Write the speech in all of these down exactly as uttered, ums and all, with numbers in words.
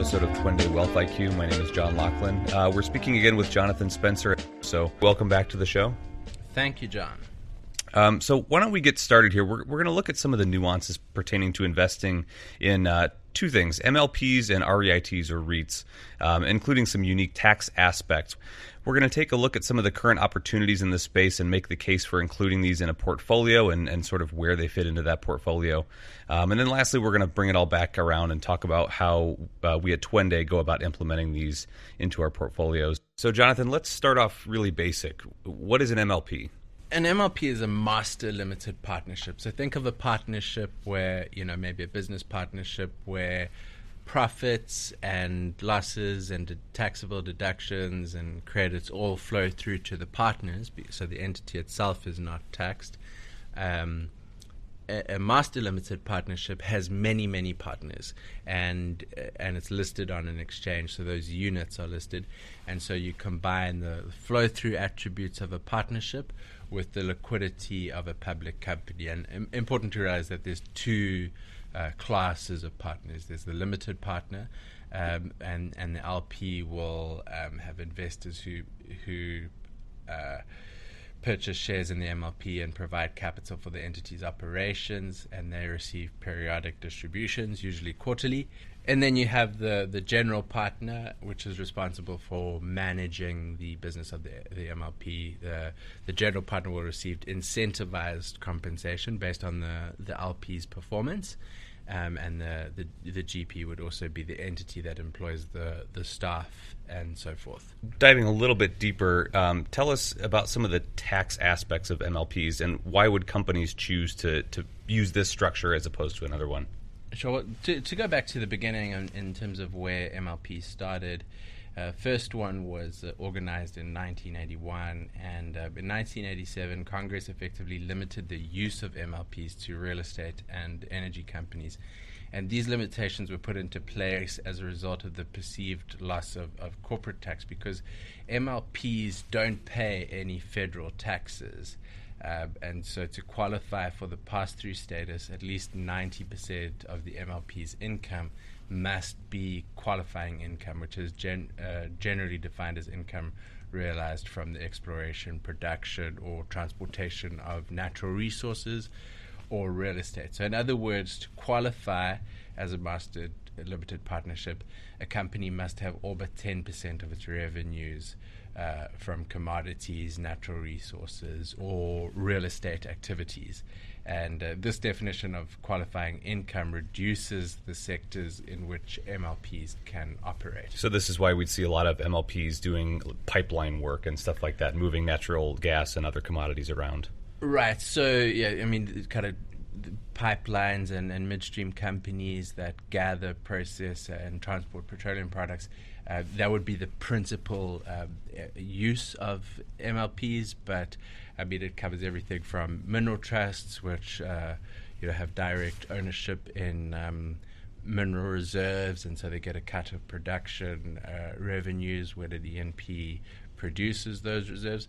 episode of Twende Wealth I Q. My name is John Laughlin. Uh, we're speaking again with Jonathan Spencer. So welcome back to the show. Thank you, John. Um, so why don't we get started here? We're, we're going to look at some of the nuances pertaining to investing in uh, two things, M L Ps and R E I Ts or REITs, um, including some unique tax aspects. We're going to take a look at some of the current opportunities in this space and make the case for including these in a portfolio and, and sort of where they fit into that portfolio. Um, and then lastly, we're going to bring it all back around and talk about how uh, we at Twende go about implementing these into our portfolios. So Jonathan, let's start off really basic. What is an M L P? An M L P is a master limited partnership. So think of a partnership where, you know, maybe a business partnership where profits and losses and taxable deductions and credits all flow through to the partners, so the entity itself is not taxed. Um, a, a master limited partnership has many, many partners, and and it's listed on an exchange, so those units are listed. And so you combine the flow-through attributes of a partnership with the liquidity of a public company. And um, important to realize that there's two Uh, classes of partners. There's the limited partner, um, and and the L P will um, have investors who who uh, purchase shares in the M L P and provide capital for the entity's operations, and they receive periodic distributions, usually quarterly. And then you have the, the general partner, which is responsible for managing the business of the, the M L P. The, the general partner will receive incentivized compensation based on the, the L P's performance. Um, and the, the the G P would also be the entity that employs the, the staff and so forth. Diving a little bit deeper, um, tell us about some of the tax aspects of M L Ps and why would companies choose to, to use this structure as opposed to another one? Sure. To, to go back to the beginning in, in terms of where M L P started, uh, first one was uh, organized in nineteen eighty-one, and uh, in nineteen eighty-seven, Congress effectively limited the use of M L Ps to real estate and energy companies. And these limitations were put into place as a result of the perceived loss of, of corporate tax, because M L Ps don't pay any federal taxes. Uh, and so to qualify for the pass-through status, at least ninety percent of the M L P's income must be qualifying income, which is gen- uh, generally defined as income realized from the exploration, production, or transportation of natural resources or real estate. So in other words, to qualify as a master limited partnership, a company must have all but ten percent of its revenues Uh, from commodities, natural resources, or real estate activities. And uh, this definition of qualifying income reduces the sectors in which M L Ps can operate. So this is why we'd see a lot of M L Ps doing pipeline work and stuff like that, moving natural gas and other commodities around. Right. So, yeah, I mean, kind of pipelines and, and midstream companies that gather, process, and transport petroleum products. Uh, that would be the principal uh, use of M L Ps, but I mean it covers everything from mineral trusts, which uh, you know have direct ownership in um, mineral reserves, and so they get a cut of production uh, revenues whether the N P produces those reserves,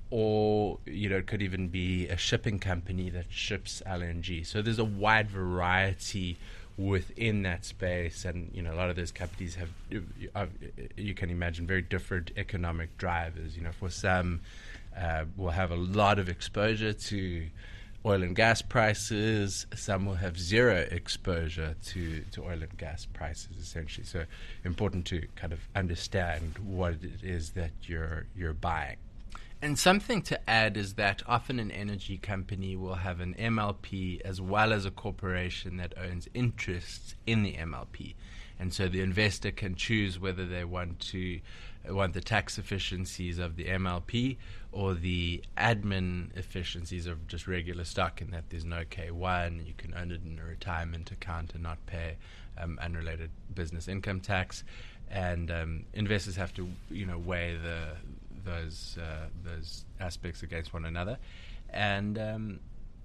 or you know it could even be a shipping company that ships L N G. So there's a wide variety within that space, and you know a lot of those companies have, uh, you can imagine, very different economic drivers. You know, for some, uh, will have a lot of exposure to oil and gas prices. Some will have zero exposure to, to oil and gas prices, essentially. So important to kind of understand what it is that you're you're buying. And something to add is that often an energy company will have an M L P as well as a corporation that owns interests in the M L P. And so the investor can choose whether they want to want the tax efficiencies of the M L P or the admin efficiencies of just regular stock, in that there's no K one, you can own it in a retirement account and not pay um, unrelated business income tax. And um, investors have to, you know, weigh the those uh, those aspects against one another, and um,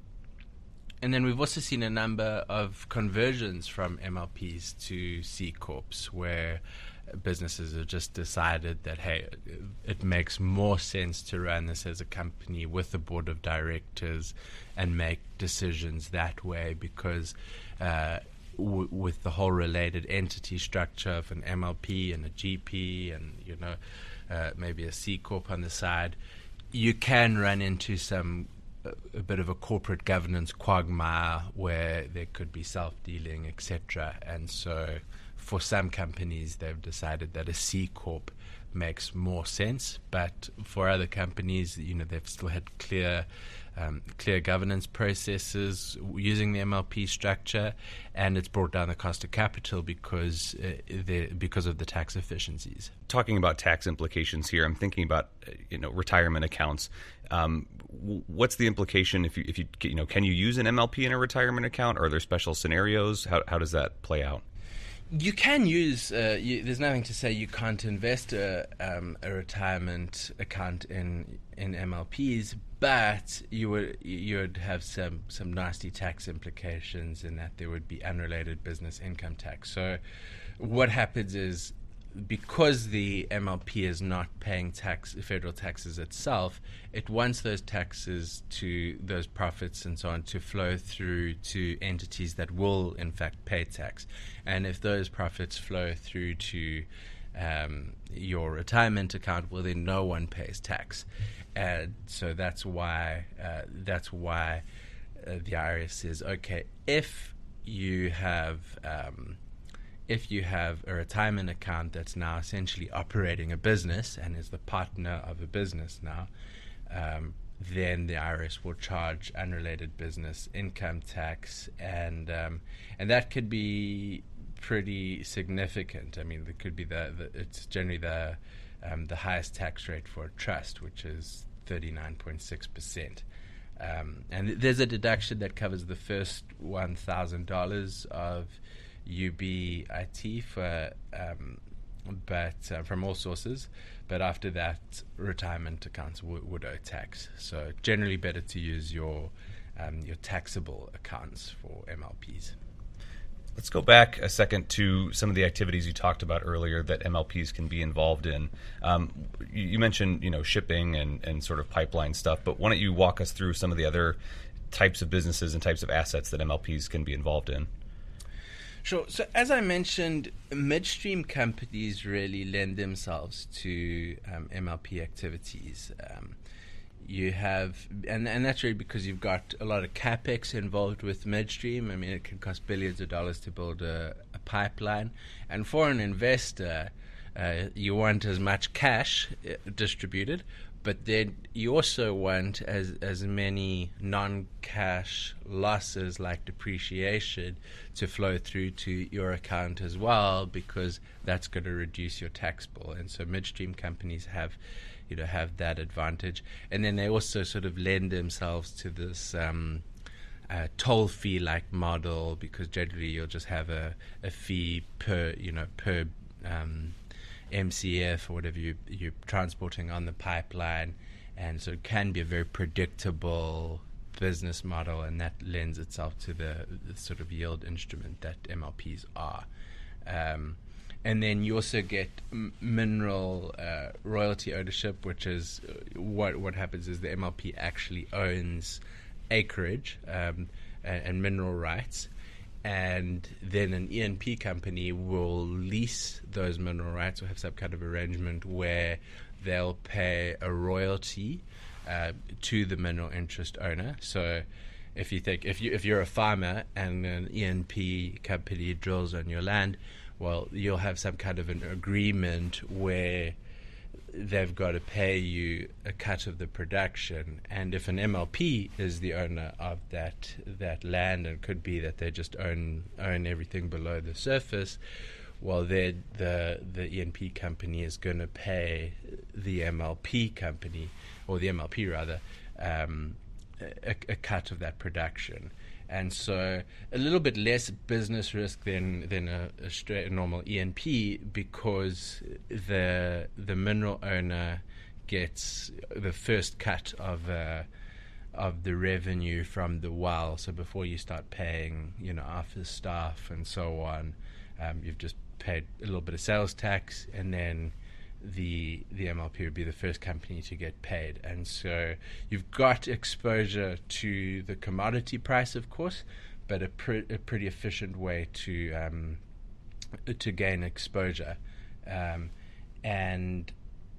and then we've also seen a number of conversions from M L Ps to C Corps, where businesses have just decided that, hey, it makes more sense to run this as a company with a board of directors and make decisions that way, because uh, w- with the whole related entity structure of an M L P and a G P and, you know, uh, maybe a C Corp on the side, you can run into some a, a bit of a corporate governance quagmire where there could be self-dealing, et cetera. And so for some companies, they've decided that a C Corp makes more sense, but for other companies, you know, they've still had clear um, clear governance processes using the M L P structure, and it's brought down the cost of capital because uh, the, because of the tax efficiencies. Talking about tax implications here, I'm thinking about uh, you know retirement accounts. Um, w- what's the implication if you if you you know can you use an M L P in a retirement account? Or are there special scenarios? How how does that play out? You can use. Uh, you, there's nothing to say you can't invest a, um, a retirement account in in M L Ps, but you would you would have some some nasty tax implications in that there would be unrelated business income tax. So, what happens is, because the M L P is not paying tax, federal taxes itself, it wants those taxes to those profits and so on to flow through to entities that will in fact pay tax. And if those profits flow through to um, your retirement account, well, then no one pays tax. And so that's why uh, that's why uh, the I R S says, okay, if you have um, if you have a retirement account that's now essentially operating a business and is the partner of a business now, um, then the I R S will charge unrelated business income tax, and um, and that could be pretty significant. I mean, it could be the, the it's generally the um, the highest tax rate for a trust, which is thirty-nine point six percent. Um, and th- there's a deduction that covers the first one thousand dollars of U B I T for, um, but uh, from all sources. But after that, retirement accounts w- would owe tax. So generally, better to use your um, your taxable accounts for M L Ps. Let's go back a second to some of the activities you talked about earlier that M L Ps can be involved in. Um, you, you mentioned, you know, shipping and, and sort of pipeline stuff, but why don't you walk us through some of the other types of businesses and types of assets that M L Ps can be involved in? Sure. So as I mentioned, midstream companies really lend themselves to um, M L P activities. Um, you have, and, and that's really because you've got a lot of capex involved with midstream. I mean, it can cost billions of dollars to build a, a pipeline. And for an investor, uh, you want as much cash uh, distributed, but then you also want as as many non-cash losses like depreciation to flow through to your account as well, because that's going to reduce your tax bill. And so midstream companies have, you know, have that advantage. And then they also sort of lend themselves to this um, uh, toll fee like model, because generally you'll just have a, a fee per, you know, per um, M C F or whatever you, you're transporting on the pipeline. And so it can be a very predictable business model, and that lends itself to the, the sort of yield instrument that M L Ps are. Um, and then you also get m- mineral uh, royalty ownership, which is uh, what what happens is the M L P actually owns acreage um, and, and mineral rights. And then an E and P company will lease those mineral rights or have some kind of arrangement where they'll pay a royalty uh, to the mineral interest owner. So if you think if you if you're a farmer and an E and P company drills on your land, well, you'll have some kind of an agreement where they've got to pay you a cut of the production. And if an M L P is the owner of that that land, and it could be that they just own own everything below the surface, well, then the the E and P company is going to pay the M L P company, or the M L P rather, um, a, a cut of that production. And so a little bit less business risk than than a, a straight a normal E and P, because the the mineral owner gets the first cut of uh, of the revenue from the well. So before you start paying, you know, office staff and so on, um, you've just paid a little bit of sales tax, and then the the M L P would be the first company to get paid. And so you've got exposure to the commodity price, of course, but a, pre- a pretty efficient way to um, to gain exposure, um, and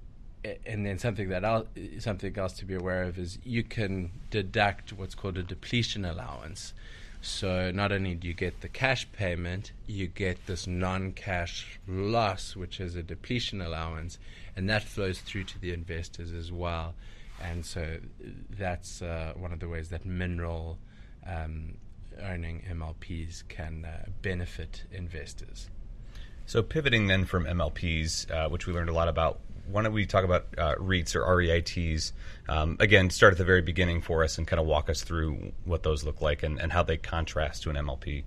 and then something that I'll, something else to be aware of is you can deduct what's called a depletion allowance. So not only do you get the cash payment, you get this non-cash loss, which is a depletion allowance, and that flows through to the investors as well. And so that's uh, one of the ways that mineral um, owning M L Ps can uh, benefit investors. So pivoting then from M L Ps, uh, which we learned a lot about, why don't we talk about uh, REITs or R E I Ts? Um, again, start at the very beginning for us and kind of walk us through what those look like and, and how they contrast to an M L P.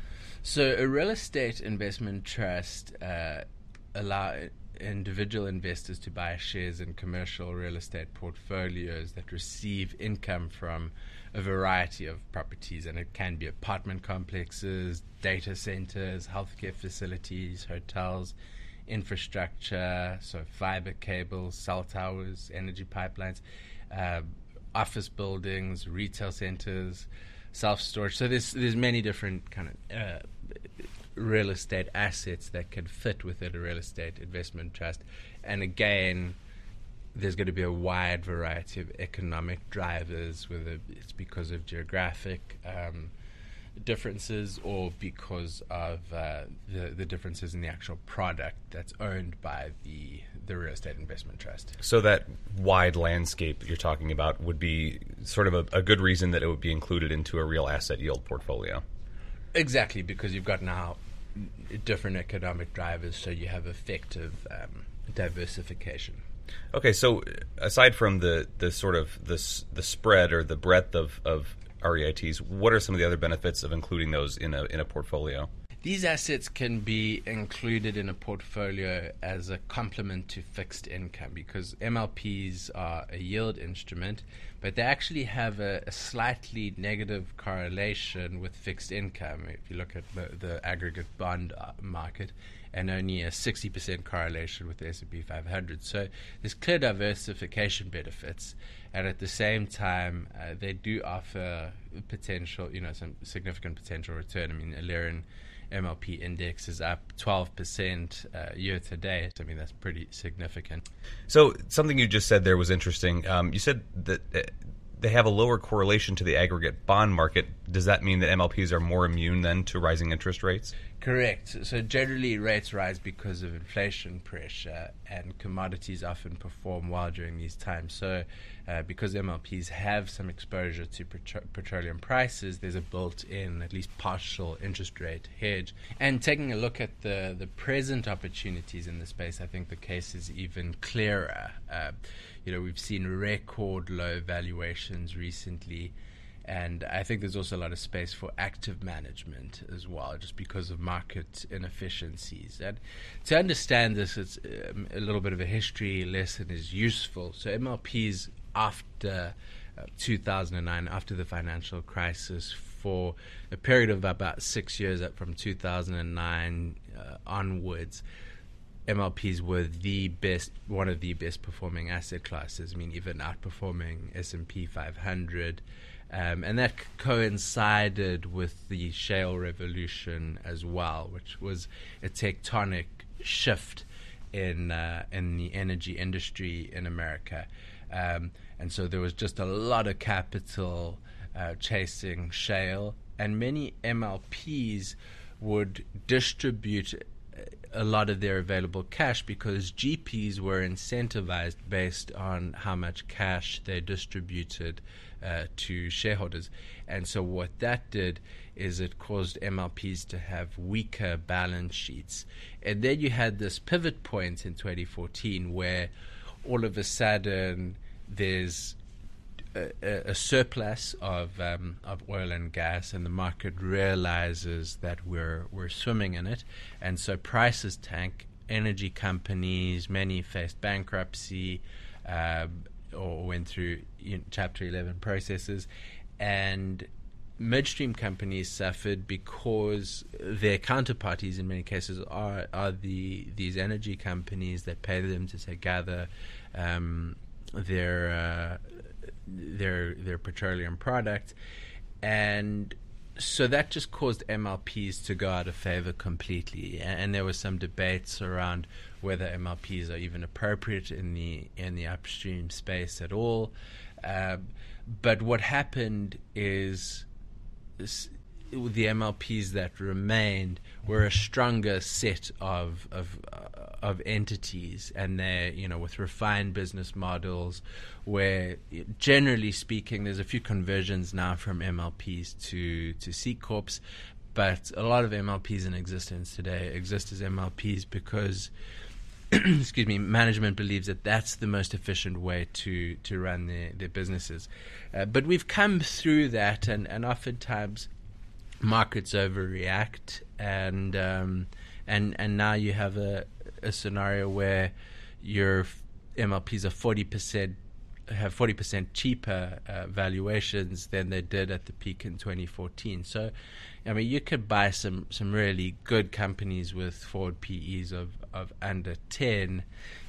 So a real estate investment trust uh, allow individual investors to buy shares in commercial real estate portfolios that receive income from a variety of properties, and it can be apartment complexes, data centers, healthcare facilities, hotels, infrastructure, so fiber cables, cell towers, energy pipelines, uh, office buildings, retail centers, self-storage. So there's there's many different kind of uh, real estate assets that can fit within a real estate investment trust. And again, there's going to be a wide variety of economic drivers, whether it's because of geographic um, differences or because of uh, the, the differences in the actual product that's owned by the, the real estate investment trust. So that wide landscape you're talking about would be sort of a, a good reason that it would be included into a real asset yield portfolio. Exactly, because you've got now different economic drivers, so you have effective um, diversification. Okay, so aside from the, the sort of the, the spread or the breadth of, of R E I Ts, what are some of the other benefits of including those in a in a portfolio? These assets can be included in a portfolio as a complement to fixed income, because M L Ps are a yield instrument, but they actually have a, a slightly negative correlation with fixed income. If you look at the, the aggregate bond market, and only a sixty percent correlation with the S and P five hundred. So there's clear diversification benefits, and at the same time, uh, they do offer potential, you know, some significant potential return. I mean, Alerian M L P index is up twelve percent uh, year to date. I mean, that's pretty significant. So something you just said there was interesting. Um, you said that uh, they have a lower correlation to the aggregate bond market. Does that mean that M L Ps are more immune then to rising interest rates? Correct. So generally rates rise because of inflation pressure, and commodities often perform well during these times. So uh, because M L Ps have some exposure to petro- petroleum prices, there's a built-in, at least partial interest rate hedge. And taking a look at the, the present opportunities in the space, I think the case is even clearer. Uh, you know, we've seen record low valuations recently, and I think there's also a lot of space for active management as well, just because of market inefficiencies. And to understand this, it's um, a little bit of a history lesson is useful. So M L Ps after uh, two thousand nine, after the financial crisis, for a period of about six years, up from two thousand nine uh, onwards, M L Ps were the best, one of the best performing asset classes. I mean, even outperforming S and P five hundred. Um, and that coincided with the shale revolution as well, which was a tectonic shift in uh, in the energy industry in America. Um, and so there was just a lot of capital uh, chasing shale, and many M L Ps would distribute a lot of their available cash because G Ps were incentivized based on how much cash they distributed uh, to shareholders. And so what that did is it caused M L Ps to have weaker balance sheets. And then you had this pivot point in twenty fourteen where all of a sudden there's A, a surplus of um, of oil and gas, and the market realizes that we're we're swimming in it, and so prices tank. Energy companies, many faced bankruptcy uh, or went through you know, Chapter eleven processes, and midstream companies suffered because their counterparties in many cases are are the these energy companies that pay them to say gather um, their uh, their their petroleum product, and so that just caused M L Ps to go out of favor completely, and, and there was some debates around whether M L Ps are even appropriate in the in the upstream space at all. Uh, but what happened is, is the M L Ps that remained were a stronger set of of uh, of entities, and they're, you know, with refined business models, where generally speaking, there's a few conversions now from M L Ps to to C corps, but a lot of M L Ps in existence today exist as M L Ps because, excuse me, management believes that that's the most efficient way to to run their their businesses. Uh, but we've come through that, and and oftentimes markets overreact, and um, and and now you have a, a scenario where your M L Ps are forty percent have forty percent cheaper uh, valuations than they did at the peak in twenty fourteen. So, I mean, you could buy some some really good companies with forward P Es of of under ten.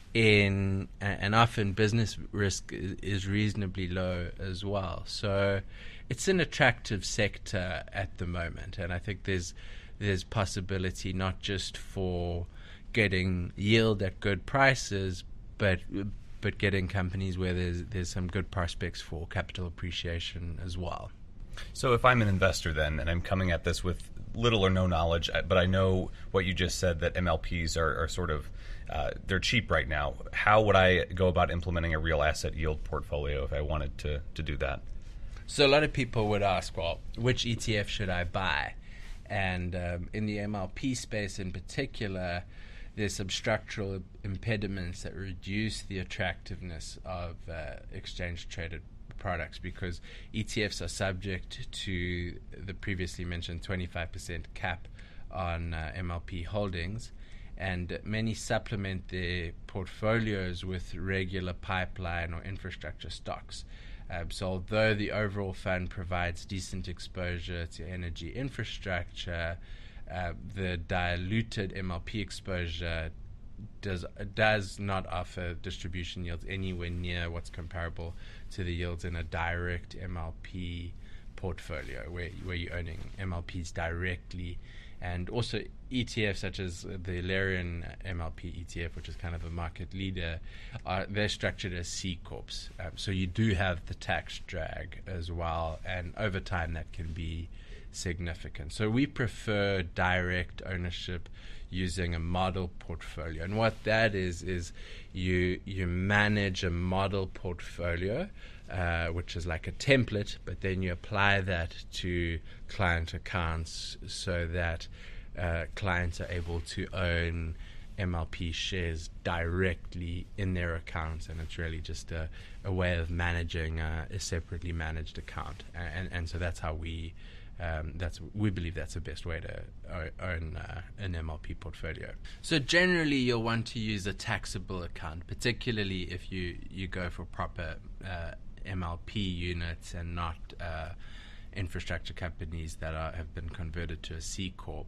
In and often business risk is, is reasonably low as well. So it's an attractive sector at the moment, and I think there's there's possibility not just for getting yield at good prices, but but getting companies where there's there's some good prospects for capital appreciation as well. So if I'm an investor then, and I'm coming at this with little or no knowledge, but I know what you just said, that M L Ps are, are sort of, uh, they're cheap right now. How would I go about implementing a real asset yield portfolio if I wanted to, to do that? So a lot of people would ask, well, which E T F should I buy? And um, in the M L P space in particular, there's some structural impediments that reduce the attractiveness of uh, exchange-traded products, because E T Fs are subject to the previously mentioned twenty-five percent cap on uh, M L P holdings, and many supplement their portfolios with regular pipeline or infrastructure stocks. Um, so although the overall fund provides decent exposure to energy infrastructure, uh, the diluted M L P exposure does does not offer distribution yields anywhere near what's comparable to the yields in a direct M L P portfolio, where where you're owning M L Ps directly. And also E T Fs such as the Alerian M L P E T F, which is kind of a market leader, are, they're structured as C corps. Um, so you do have the tax drag as well, and over time that can be significant. So we prefer direct ownership using a model portfolio. And what that is, is you you manage a model portfolio, uh, which is like a template, but then you apply that to client accounts so that uh, clients are able to own M L P shares directly in their accounts, and it's really just a, a way of managing uh, a separately managed account. And, and so that's how we Um, that's we believe that's the best way to own uh, an M L P portfolio. So generally, you'll want to use a taxable account, particularly if you, you go for proper uh, M L P units and not uh, infrastructure companies that are, have been converted to a C corp.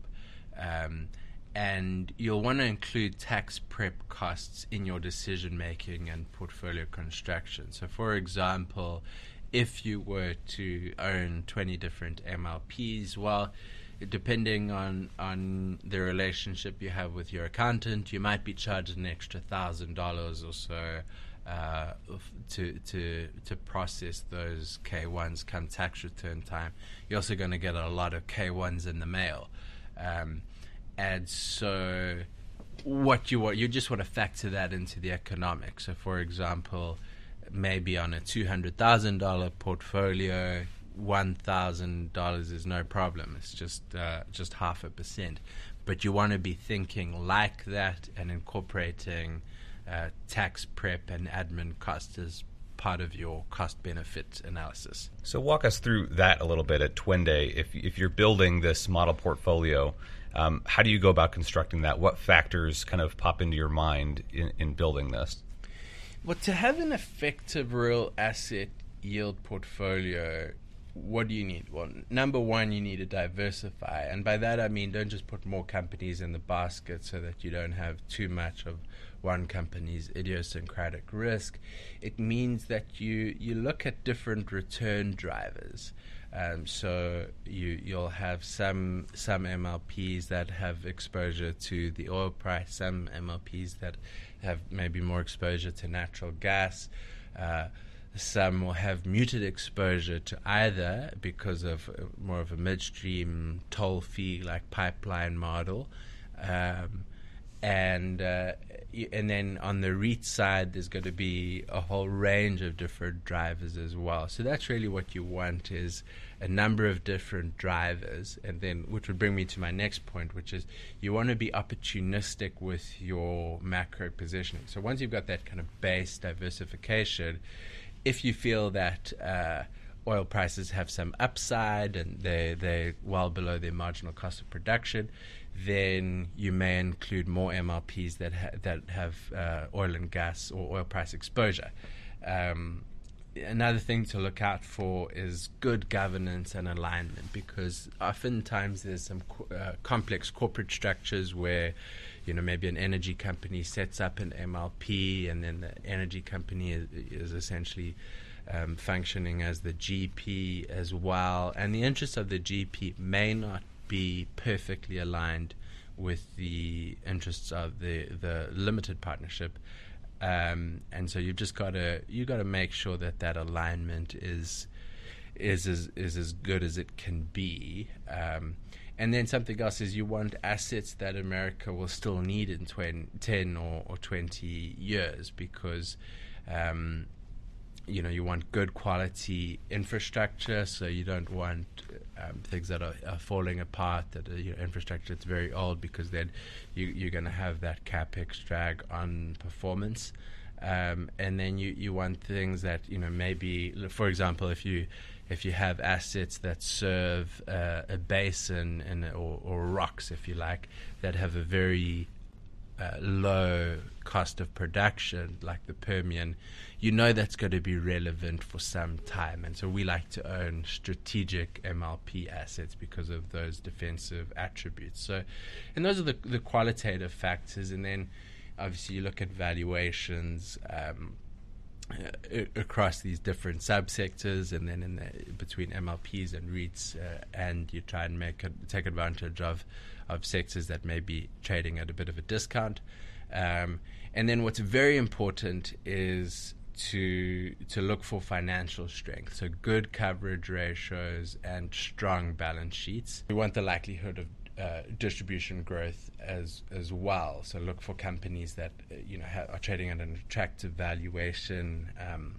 Um, and you'll want to include tax prep costs in your decision making and portfolio construction. So, for example, if you were to own twenty different M L Ps, well, depending on, on the relationship you have with your accountant, you might be charged an extra thousand dollars or so uh, to to to process those K ones come tax return time. You're also going to get a lot of K ones in the mail, um, and so what you want, you just want to factor that into the economics. So, for example, maybe on a two hundred thousand dollars portfolio, one thousand dollars is no problem. It's just uh, just half a percent. But you want to be thinking like that and incorporating uh, tax prep and admin costs as part of your cost-benefit analysis. So walk us through that a little bit at Twende. If, if you're building this model portfolio, um, how do you go about constructing that? What factors kind of pop into your mind in, in building this? Well, to have an effective real asset yield portfolio, what do you need? Well, number one, you need to diversify. And by that, I mean, don't just put more companies in the basket so that you don't have too much of one company's idiosyncratic risk. It means that you, you look at different return drivers. Um, so you, you'll have some some M L Ps that have exposure to the oil price, some M L Ps that have maybe more exposure to natural gas. Uh, Some will have muted exposure to either because of uh, more of a midstream toll fee like pipeline model, um, and uh, y- and then on the REIT side, there's going to be a whole range of different drivers as well. So that's really what you want, is a number of different drivers, and then which would bring me to my next point, which is you want to be opportunistic with your macro positioning. So once you've got that kind of base diversification, if you feel that uh, oil prices have some upside and they, they're well below their marginal cost of production, then you may include more M L Ps that ha- that have uh, oil and gas or oil price exposure. Um, another thing to look out for is good governance and alignment, because oftentimes there's some co- uh, complex corporate structures where, you know, maybe an energy company sets up an M L P, and then the energy company is, is essentially um, functioning as the G P as well. And the interests of the G P may not be perfectly aligned with the interests of the, the limited partnership. Um, and so you've just got to you got to make sure that that alignment is is as is as good as it can be. Um, And then something else is you want assets that America will still need in twenty, ten or, or twenty years, because, um, you know, you want good quality infrastructure, so you don't want um, things that are, are falling apart, that are, you know, infrastructure that's very old, because then you, you're going to have that capex drag on performance. Um, and then you, you want things that, you know, maybe, for example, if you if you have assets that serve uh, a basin and or, or rocks, if you like, that have a very uh, low cost of production, like the Permian, you know that's going to be relevant for some time. And so we like to own strategic M L P assets because of those defensive attributes. So, and those are the, the qualitative factors. And then obviously you look at valuations um, uh, across these different subsectors, and then in the, between M L Ps and REITs, uh, and you try and make a, take advantage of, of sectors that may be trading at a bit of a discount. Um, and then what's very important is to to look for financial strength, so good coverage ratios and strong balance sheets. We want the likelihood of Uh, distribution growth as as well. So look for companies that uh, you know ha- are trading at an attractive valuation um,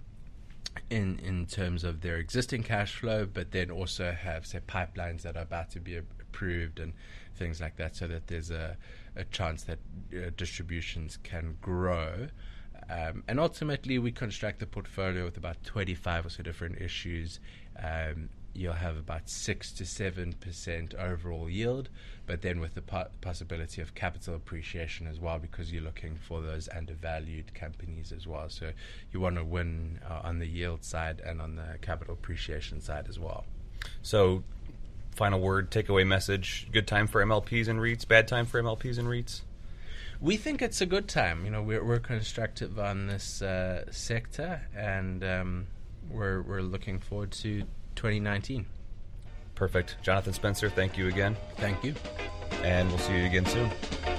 in in terms of their existing cash flow, but then also have, say, pipelines that are about to be a- approved and things like that, so that there's a, a chance that uh, distributions can grow. Um, and ultimately, we construct the portfolio with about twenty-five or so different issues. Um, you'll have about six to seven percent overall yield, but then with the po- possibility of capital appreciation as well, because you're looking for those undervalued companies as well. So you want to win uh, on the yield side and on the capital appreciation side as well. So, final word, takeaway message: good time for M L Ps and REITs, bad time for M L Ps and REITs? We think it's a good time. You know, we're we're constructive on this uh, sector, and um, we're we're looking forward to twenty nineteen. Perfect. Jonathan Spencer, thank you again. Thank you. And we'll see you again soon.